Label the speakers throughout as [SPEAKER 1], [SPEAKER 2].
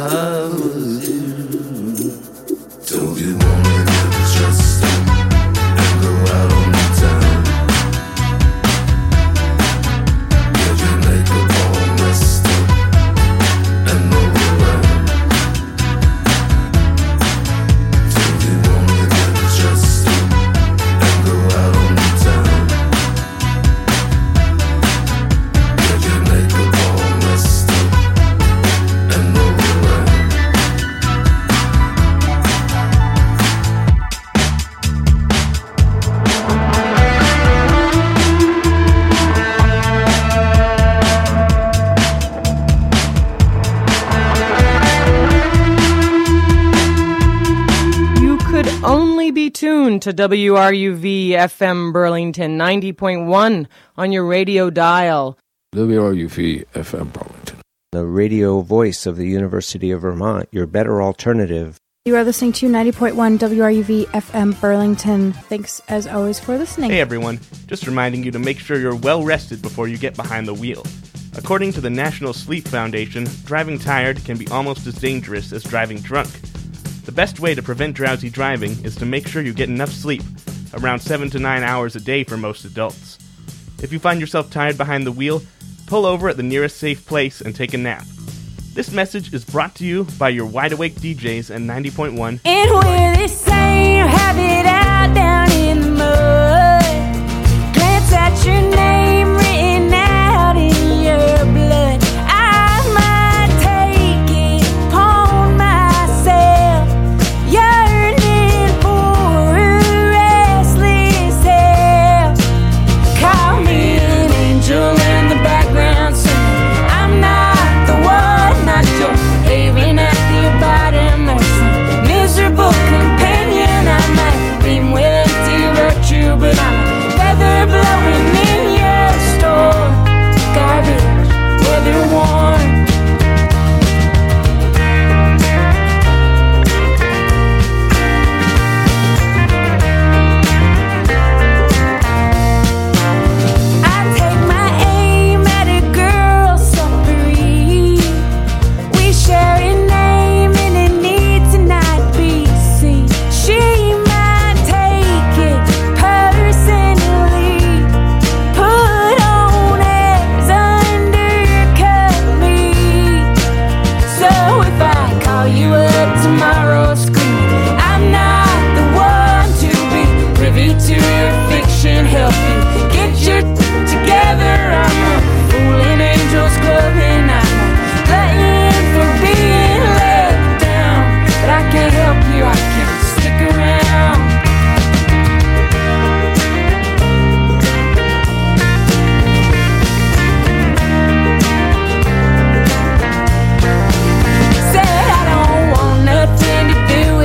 [SPEAKER 1] I was you. Don't you wanna get dressed up and go out on the town? Get your makeup all messed up and roll around. Don't you wanna get dressed up and go out on the town? Get your makeup all messed up and roll around.
[SPEAKER 2] You could only be tuned to WRUV FM Burlington 90.1 on your radio dial.
[SPEAKER 3] WRUV FM Burlington.
[SPEAKER 4] The radio voice of the University of Vermont, your better alternative.
[SPEAKER 5] You are listening to 90.1 WRUV FM Burlington. Thanks, as always, for listening.
[SPEAKER 6] Hey everyone, just reminding you to make sure you're well rested before you get behind the wheel. According to the National Sleep Foundation, driving tired can be almost as dangerous as driving drunk. The best way to prevent drowsy driving is to make sure you get enough sleep, around 7 to 9 hours a day for most adults. If you find yourself tired behind the wheel, pull over at the nearest safe place and take a nap. This message is brought to you by your Wide Awake DJs at 90.1.
[SPEAKER 7] And where they say you have it out down in the mud, glance at your name written out in your blood. I might take it upon myself, yearning for a restless hell. Call me an angel in the background singing, I'm not the one, not your haven at the bottom. There's some miserable companion I might be with to virtue, but I'm a feather blowing in your store. Garbage, weather worn. I take my aim at a girl so free. We share a name and a need to not be seen. She might take it personally, put on airs, undercut me. So if I call you up tomorrow screaming, I'm not the one to be privy to your fiction. Help you get your together. I'm a fool in Angel's Club and I'm a glutton for being let down. But I can't help you, I can't stick around. Said I don't want nothing to do with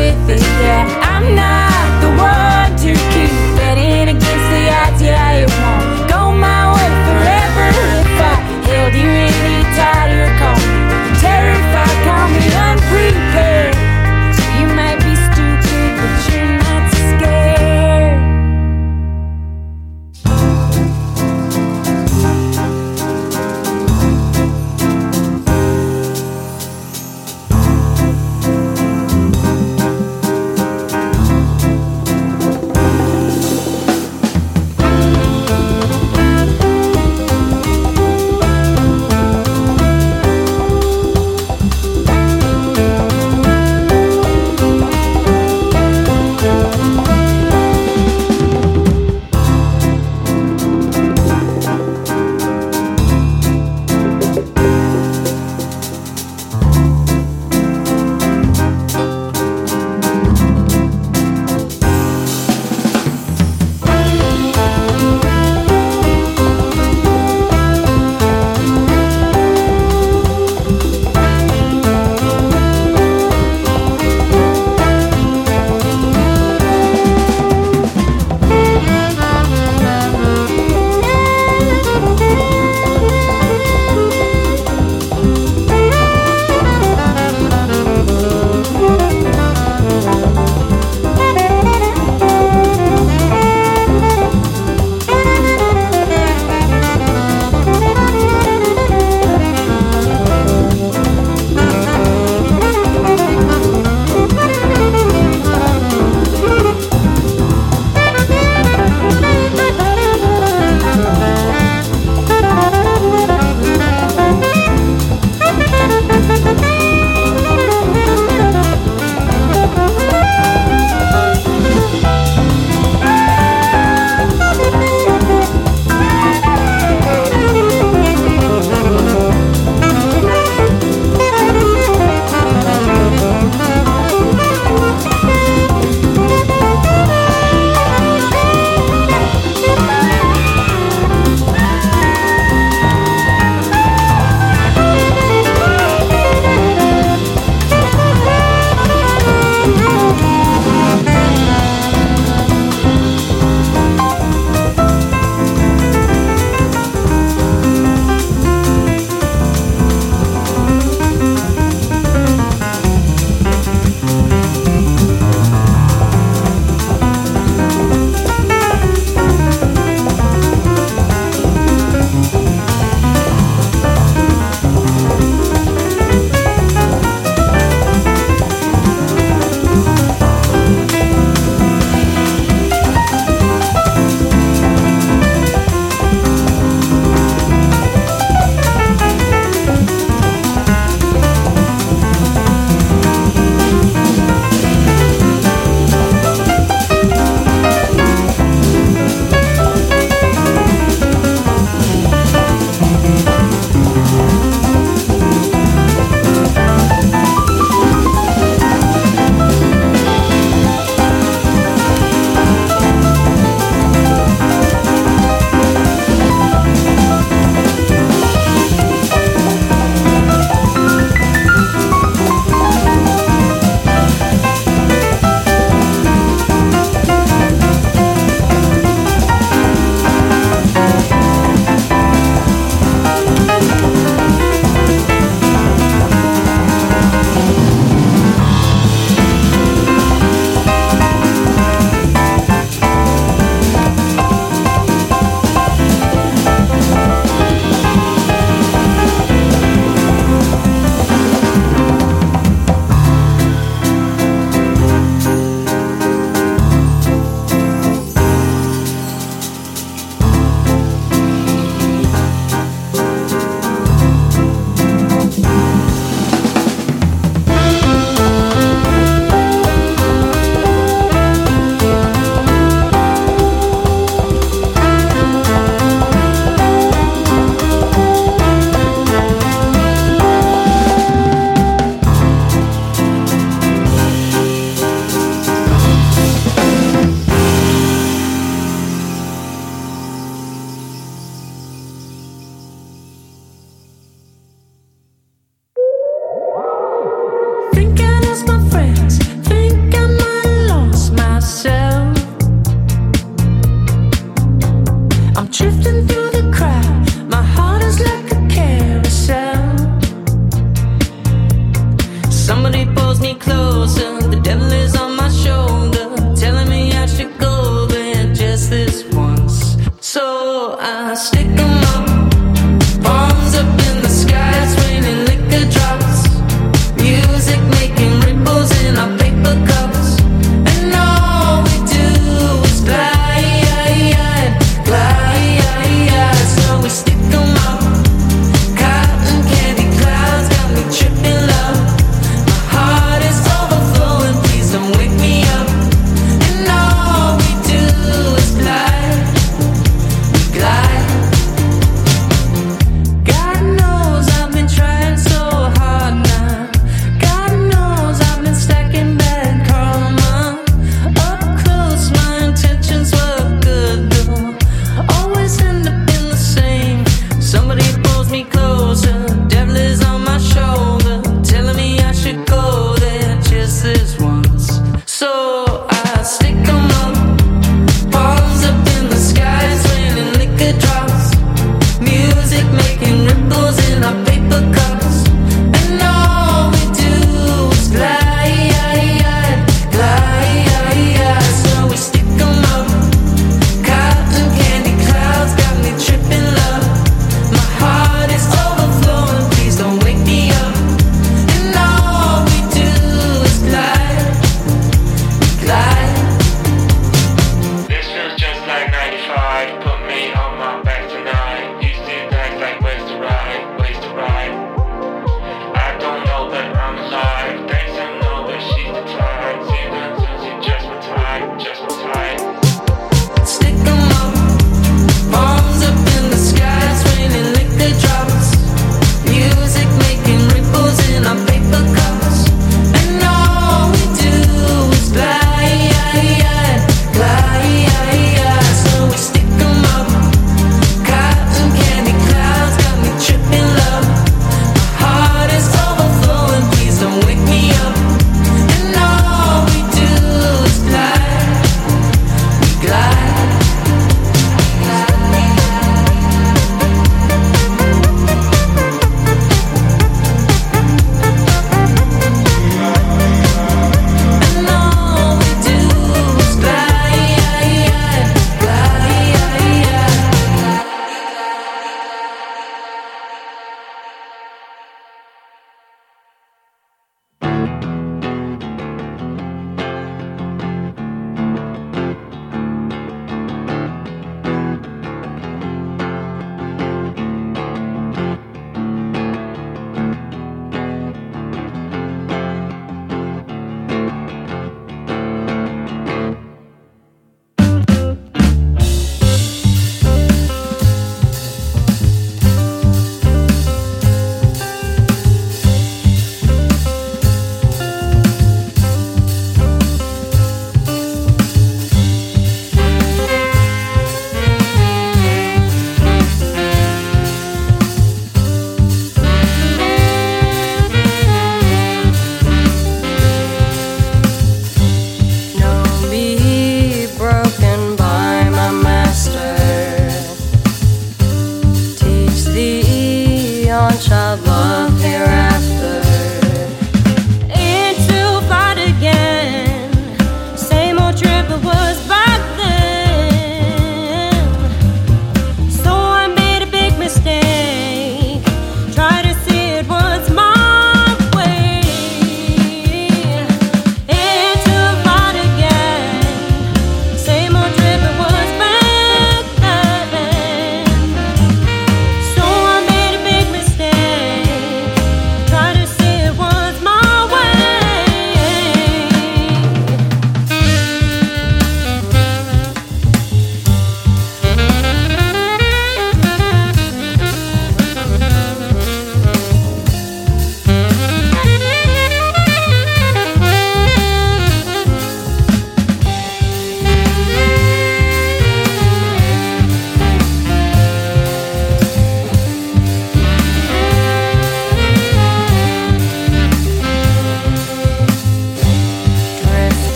[SPEAKER 7] pulls me closer. The devil is on my shoulder, telling me I should go there just this once. So I stick 'em up, palms up in the sky, it's raining liquor drops, music making ripples in our paper cups, and all we do is glide, glide. So we stick 'em up, cotton candy clouds got me tripping love. My heart is overflowing, please don't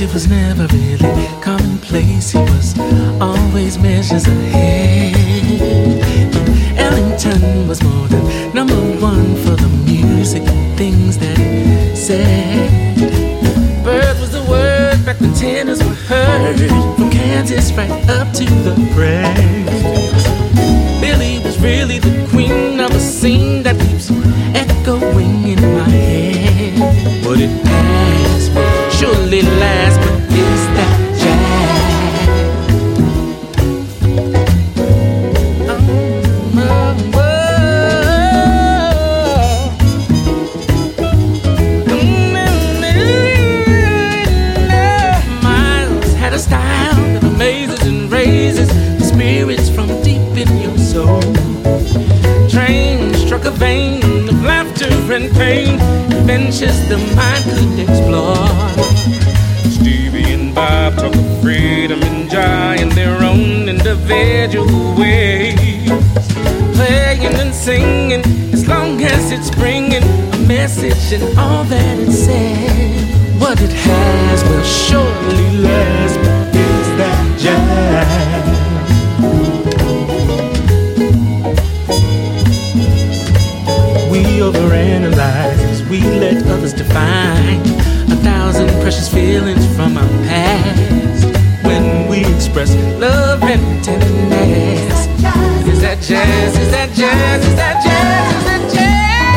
[SPEAKER 8] it was never really commonplace. He was always measures ahead. Ellington was more than number one for the music and things that he said. Bird was the word back when tenors were heard, from Kansas right up to the press. Billie was really the queen of a scene that keeps echoing in my head. What it has will surely last, but is that jazz? Miles had a style that amazes and raises the spirits from deep in your soul. Train struck a vein of laughter and pain, adventures the mind could explore. Stevie and Bob talk of freedom and joy in their own individual ways, playing and singing as long as it's bringing a message and all that it says. What it has will surely last, but is that jazz? We overanalyze as we let others define 1,000 precious feelings from our past. When we express love and tenderness, is that jazz? Is that jazz? Is that jazz? Is that jazz?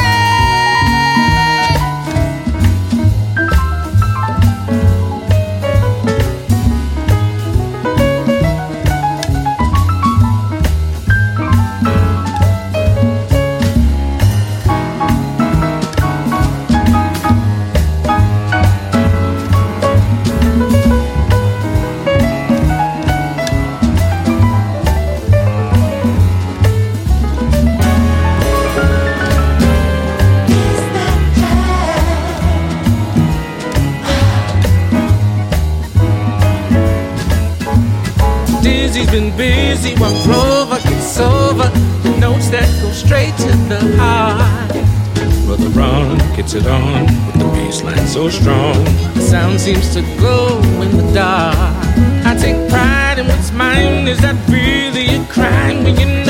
[SPEAKER 8] Dizzy's been busy while Grover gets over the notes that go straight to the heart. Brother Ron gets it on with the bass line so strong. The sound seems to glow in the dark. I take pride in what's mine. Is that really a crime when you